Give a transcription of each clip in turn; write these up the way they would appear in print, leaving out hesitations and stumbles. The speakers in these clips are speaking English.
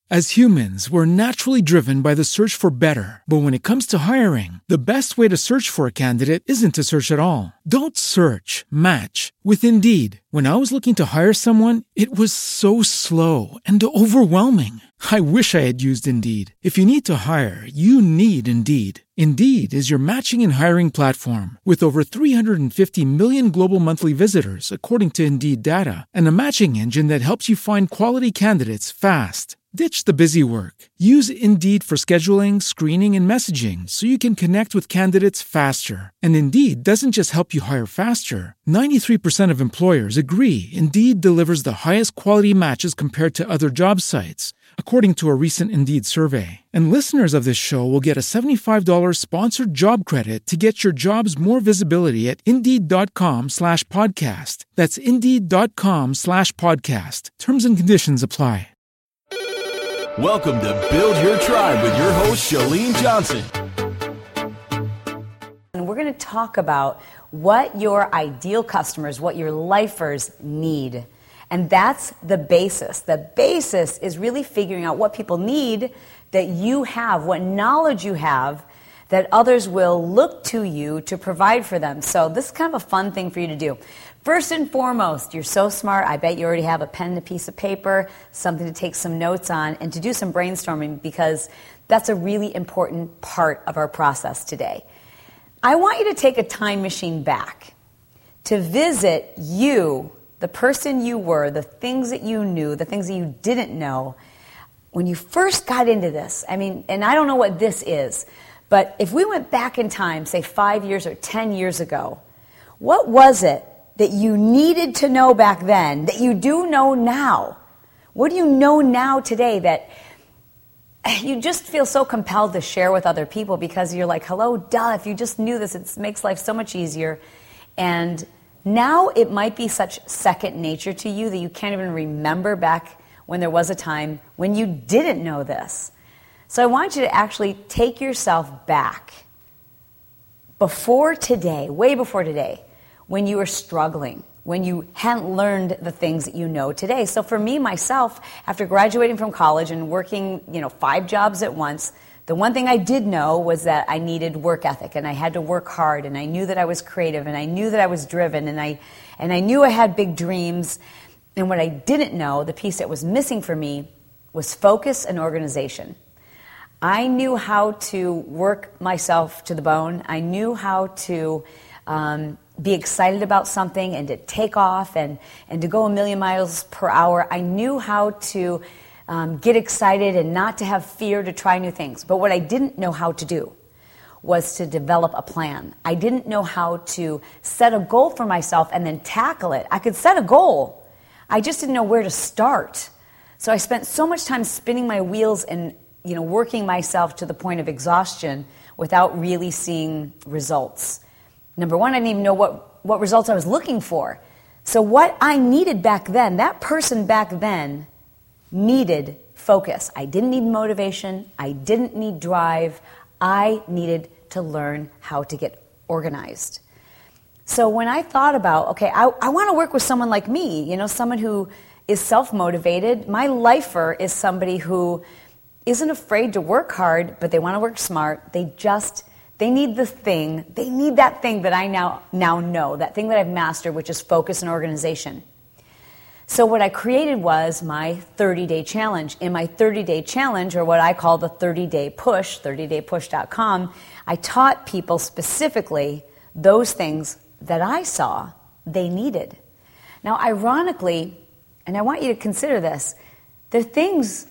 As humans, we're naturally driven by the search for better. But when it comes to hiring, the best way to search for a candidate isn't to search at all. Don't search, match with Indeed. When I was looking to hire someone, it was so slow and overwhelming. I wish I had used Indeed. If you need to hire, you need Indeed. Indeed is your matching and hiring platform with over 350 million global monthly visitors, according to Indeed data, and a matching engine that helps you find quality candidates fast. Ditch the busy work. Use Indeed for scheduling, screening, and messaging so you can connect with candidates faster. And Indeed doesn't just help you hire faster. 93% of employers agree Indeed delivers the highest quality matches compared to other job sites, according to a recent Indeed survey. And listeners of this show will get a $75 sponsored job credit to get your jobs more visibility at Indeed.com/podcast. That's Indeed.com/podcast. Terms and conditions apply. Welcome to Build Your Tribe with your host, Chalene Johnson. And we're going to talk about what your ideal customers, what your lifers need. And that's the basis. The basis is really figuring out what people need that you have, what knowledge you have that others will look to you to provide for them. So this is kind of a fun thing for you to do. First and foremost, you're so smart, I bet you already have a pen and a piece of paper, something to take some notes on, and to do some brainstorming, because that's a really important part of our process today. I want you to take a time machine back to visit you, the person you were, the things that you knew, the things that you didn't know, when you first got into this. I mean, and I don't know what this is, but if we went back in time, say 5 years or 10 years ago, what was it that you needed to know back then that you do know now? What do you know now today that you just feel so compelled to share with other people because you're like, hello, duh, if you just knew this, it makes life so much easier. And now it might be such second nature to you that you can't even remember back when there was a time when you didn't know this. So I want you to actually take yourself back before today, way before today, when you were struggling, when you hadn't learned the things that you know today. So for me, myself, after graduating from college and working, 5 jobs at once, the one thing I did know was that I needed work ethic, and I had to work hard, and I knew that I was creative, and I knew that I was driven, and I knew I had big dreams. And what I didn't know, the piece that was missing for me, was focus and organization. I knew how to work myself to the bone. I knew how to be excited about something and to take off and to go a million miles per hour. I knew how to get excited and not to have fear to try new things. But what I didn't know how to do was to develop a plan. I didn't know how to set a goal for myself and then tackle it. I could set a goal. I just didn't know where to start. So I spent so much time spinning my wheels and working myself to the point of exhaustion without really seeing results. Number one, I didn't even know what results I was looking for. So what I needed back then, that person back then needed focus. I didn't need motivation. I didn't need drive. I needed to learn how to get organized. So when I thought about, okay, I want to work with someone like me, someone who is self-motivated. My lifer is somebody who isn't afraid to work hard, but they want to work smart. They need that thing that I now know, that thing that I've mastered, which is focus and organization. So what I created was my 30-day challenge. In my 30-day challenge, or what I call the 30-day push, 30daypush.com, I taught people specifically those things that I saw they needed. Now, ironically, and I want you to consider this, the things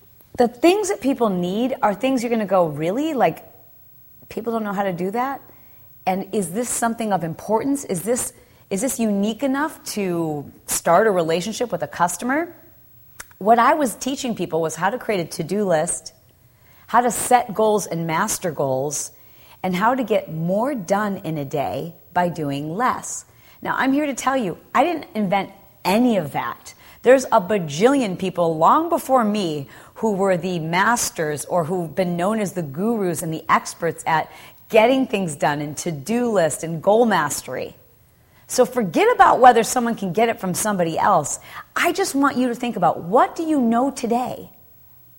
that people need are things you're going to go, really? Like, people don't know how to do that? And is this something of importance? Is this unique enough to start a relationship with a customer? What I was teaching people was how to create a to-do list, how to set goals and master goals, and how to get more done in a day by doing less. Now, I'm here to tell you, I didn't invent any of that. There's a bajillion people long before me who were the masters or who've been known as the gurus and the experts at getting things done and to-do list and goal mastery. So forget about whether someone can get it from somebody else. I just want you to think about, what do you know today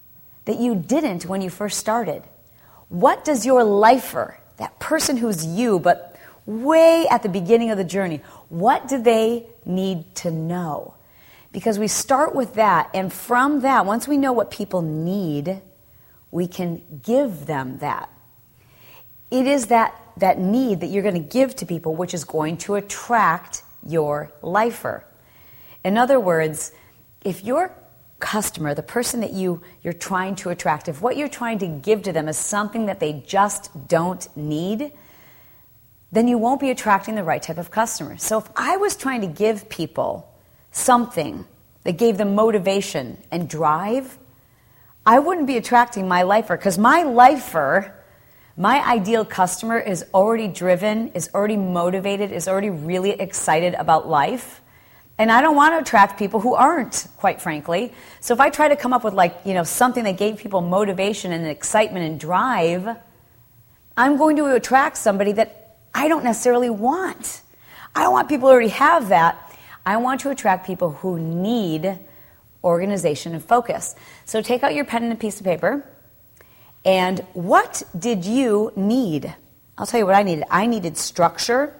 that you didn't when you first started? What does your lifer, that person who's you, but way at the beginning of the journey, what do they need to know? Because we start with that, and from that, once we know what people need, we can give them that. It is that need that you're going to give to people which is going to attract your lifer. In other words, if your customer, the person that you're trying to attract, if what you're trying to give to them is something that they just don't need, then you won't be attracting the right type of customer. So if I was trying to give people something that gave them motivation and drive, I wouldn't be attracting my lifer, because my lifer, my ideal customer, is already driven, is already motivated, is already really excited about life. And I don't want to attract people who aren't, quite frankly. So if I try to come up with something that gave people motivation and excitement and drive, I'm going to attract somebody that I don't necessarily want. I don't want people who already have that. I want to attract people who need organization and focus. So take out your pen and a piece of paper. And what did you need? I'll tell you what I needed. I needed structure.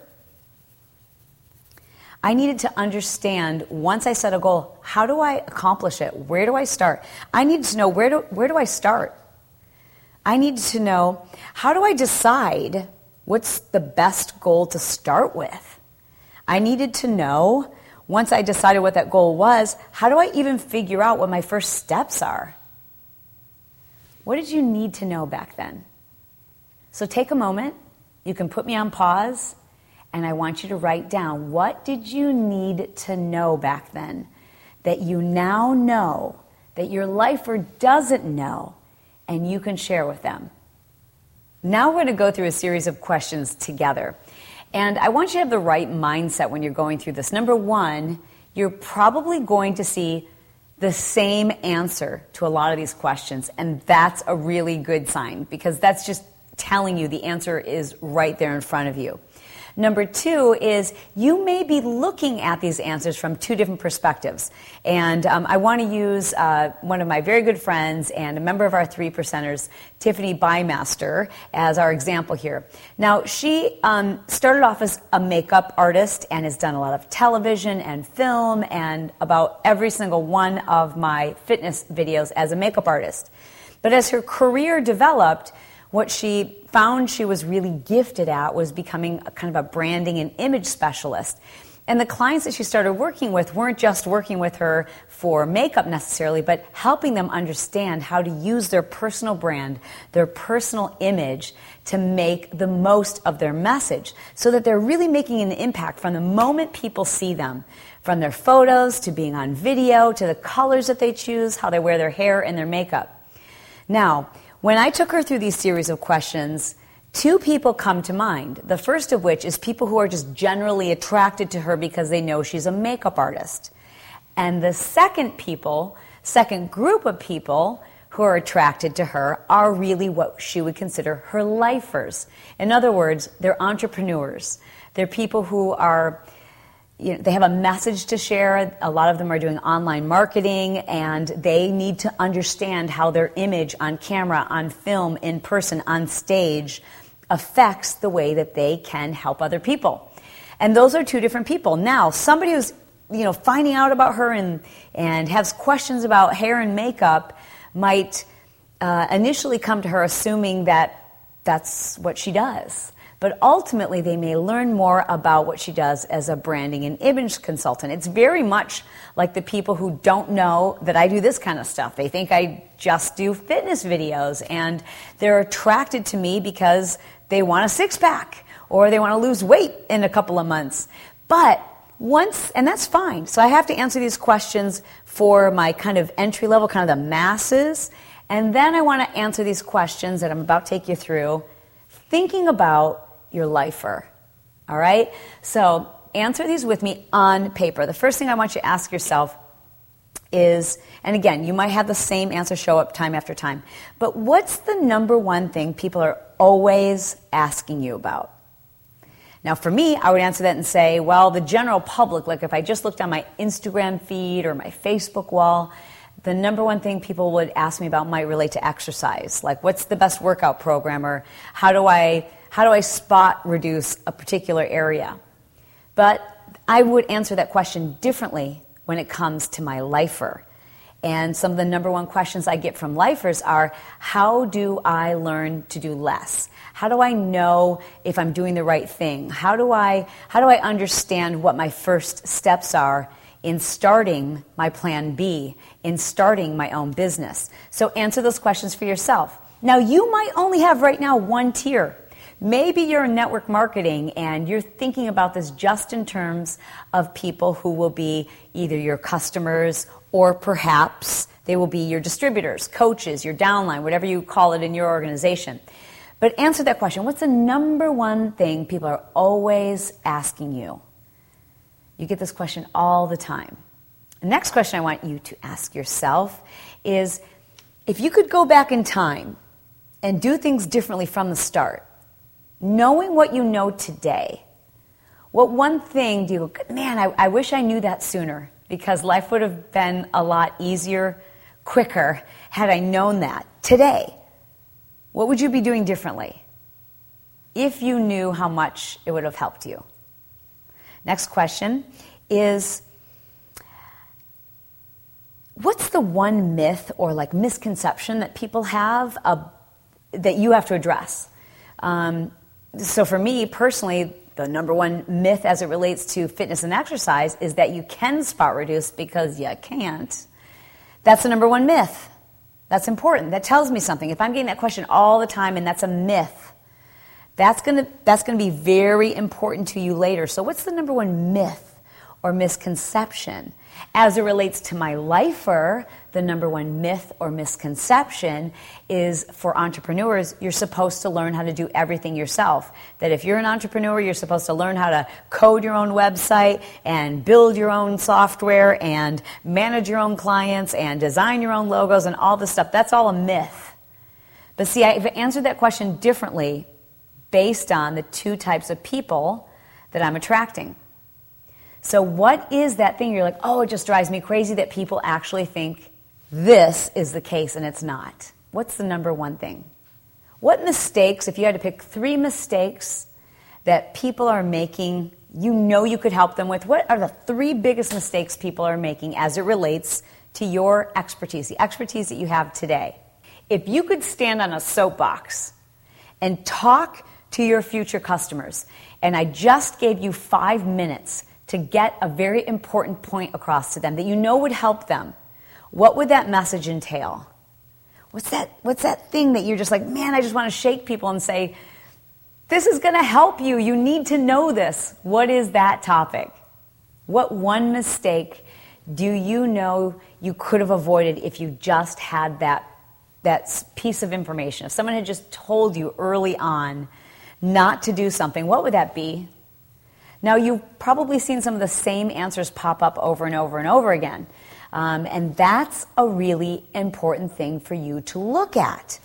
I needed to understand, once I set a goal, how do I accomplish it? Where do I start? I needed to know, where do I start? I needed to know, how do I decide what's the best goal to start with? I needed to know, once I decided what that goal was, how do I even figure out what my first steps are? What did you need to know back then? So take a moment. You can put me on pause, and I want you to write down, what did you need to know back then that you now know, that your lifer doesn't know, and you can share with them? Now we're going to go through a series of questions together. And I want you to have the right mindset when you're going through this. Number one, you're probably going to see the same answer to a lot of these questions, and that's a really good sign, because that's just telling you the answer is right there in front of you. Number two is you may be looking at these answers from two different perspectives. And I want to use one of my very good friends and a member of our 3 Percenters, Tiffany Bymaster, as our example here. Now, she started off as a makeup artist and has done a lot of television and film and about every single one of my fitness videos as a makeup artist. But as her career developed, what she found she was really gifted at was becoming a kind of a branding and image specialist. And the clients that she started working with weren't just working with her for makeup necessarily, but helping them understand how to use their personal brand, their personal image, to make the most of their message, so that they're really making an impact from the moment people see them, from their photos to being on video to the colors that they choose, how they wear their hair and their makeup. Now, when I took her through these series of questions, 2 people come to mind. The first of which is people who are just generally attracted to her because they know she's a makeup artist. And the second group of people who are attracted to her are really what she would consider her lifers. In other words, they're entrepreneurs. They're people who are, they have a message to share. A lot of them are doing online marketing, and they need to understand how their image on camera, on film, in person, on stage affects the way that they can help other people. And those are 2 different people. Now, somebody who's finding out about her and has questions about hair and makeup might initially come to her assuming that that's what she does. But ultimately, they may learn more about what she does as a branding and image consultant. It's very much like the people who don't know that I do this kind of stuff. They think I just do fitness videos, and they're attracted to me because they want a six-pack or they want to lose weight in a couple of months. But and that's fine. So I have to answer these questions for my kind of entry level, kind of the masses. And then I want to answer these questions that I'm about to take you through, thinking about your lifer. All right? So answer these with me on paper. The first thing I want you to ask yourself is, and again, you might have the same answer show up time after time, but what's the number one thing people are always asking you about? Now, for me, I would answer that and say, well, the general public, like if I just looked on my Instagram feed or my Facebook wall, the number one thing people would ask me about might relate to exercise. Like, what's the best workout program, or how do I spot reduce a particular area? But I would answer that question differently when it comes to my lifer. And some of the number one questions I get from lifers are, how do I learn to do less? How do I know if I'm doing the right thing? How do I understand what my first steps are in starting my plan B, in starting my own business? So answer those questions for yourself. Now, you might only have right now one tier. Maybe you're in network marketing and you're thinking about this just in terms of people who will be either your customers, or perhaps they will be your distributors, coaches, your downline, whatever you call it in your organization. But answer that question. What's the number one thing people are always asking you? You get this question all the time. The next question I want you to ask yourself is, if you could go back in time and do things differently from the start, knowing what you know today, what one thing do you go, man, I wish I knew that sooner, because life would have been a lot easier, quicker, had I known that today? What would you be doing differently if you knew how much it would have helped you? Next question is, what's the one myth or like misconception that people have that you have to address? So for me personally, the number one myth as it relates to fitness and exercise is that you can spot reduce, because you can't. That's the number one myth. That's important. That tells me something. If I'm getting that question all the time and that's a myth, that's going to be very important to you later. So what's the number one myth or misconception? As it relates to my lifer, the number one myth or misconception is, for entrepreneurs, you're supposed to learn how to do everything yourself. That if you're an entrepreneur, you're supposed to learn how to code your own website and build your own software and manage your own clients and design your own logos and all this stuff. That's all a myth. But see, I've answered that question differently based on the two types of people that I'm attracting. So what is that thing you're like, oh, it just drives me crazy that people actually think this is the case and it's not? What's the number one thing? What mistakes, if you had to pick 3 mistakes that people are making, you know you could help them with, what are the 3 biggest mistakes people are making as it relates to your expertise, the expertise that you have today? If you could stand on a soapbox and talk to your future customers, and I just gave you 5 minutes to get a very important point across to them that you know would help them, what would that message entail? What's that thing that you're just like, man, I just want to shake people and say, this is going to help you. You need to know this. What is that topic? What one mistake do you know you could have avoided if you just had that piece of information? If someone had just told you early on not to do something, what would that be? Now, you've probably seen some of the same answers pop up over and over and over again. And that's a really important thing for you to look at.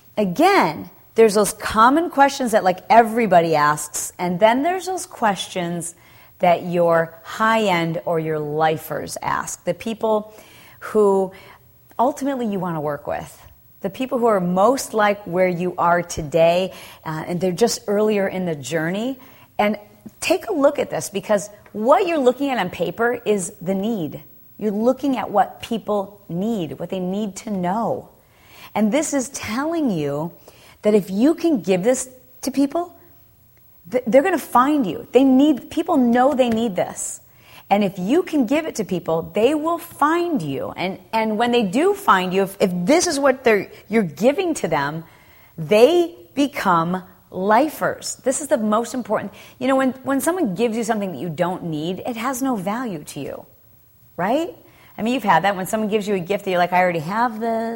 Again, there's those common questions that like everybody asks, and then there's those questions that your high-end or your lifers ask, the people who ultimately you want to work with. The people who are most like where you are today, and they're just earlier in the journey. And take a look at this, because what you're looking at on paper is the need. You're looking at what people need, what they need to know. And this is telling you that if you can give this to people, they're going to find you. People know they need this. And if you can give it to people, they will find you. And when they do find you, if this is what you're giving to them, they become lifers. This is the most important. You know, when someone gives you something that you don't need, it has no value to you, right? I mean, you've had that when someone gives you a gift that you're like, I already have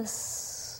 this.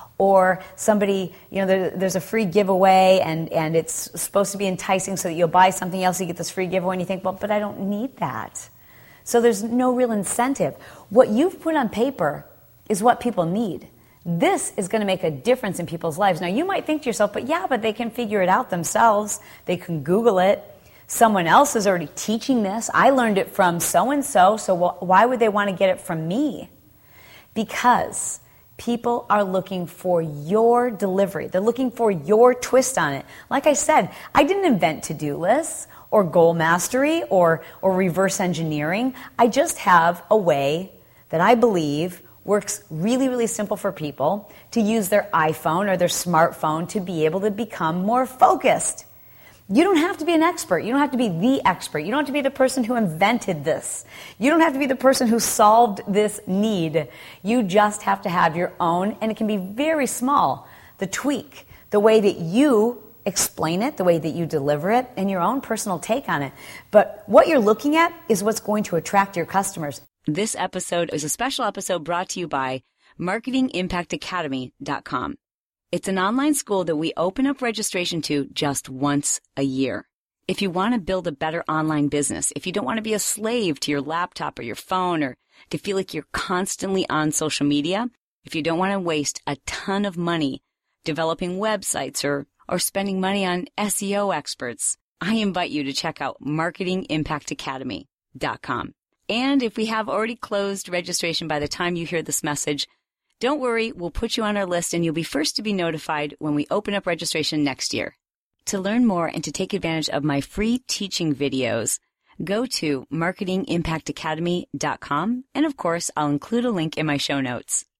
Or somebody, you know, there's a free giveaway and it's supposed to be enticing so that you'll buy something else, you get this free giveaway, and you think, well, but I don't need that. So there's no real incentive. What you've put on paper is what people need. This is going to make a difference in people's lives. Now, you might think to yourself, but they can figure it out themselves. They can Google it. Someone else is already teaching this. I learned it from so-and-so, so why would they want to get it from me? because people are looking for your delivery. They're looking for your twist on it. Like I said, I didn't invent to-do lists or goal mastery or reverse engineering. I just have a way that I believe works really, really simple for people to use their iPhone or their smartphone to be able to become more focused. You don't have to be an expert. You don't have to be the expert. You don't have to be the person who invented this. You don't have to be the person who solved this need. You just have to have your own, and it can be very small, the tweak, the way that you explain it, the way that you deliver it, and your own personal take on it. But what you're looking at is what's going to attract your customers. This episode is a special episode brought to you by MarketingImpactAcademy.com. It's an online school that we open up registration to just once a year. If you want to build a better online business, if you don't want to be a slave to your laptop or your phone or to feel like you're constantly on social media, if you don't want to waste a ton of money developing websites or spending money on SEO experts, I invite you to check out MarketingImpactAcademy.com. And if we have already closed registration by the time you hear this message, don't worry, we'll put you on our list and you'll be first to be notified when we open up registration next year. To learn more and to take advantage of my free teaching videos, go to MarketingImpactAcademy.com, and of course, I'll include a link in my show notes.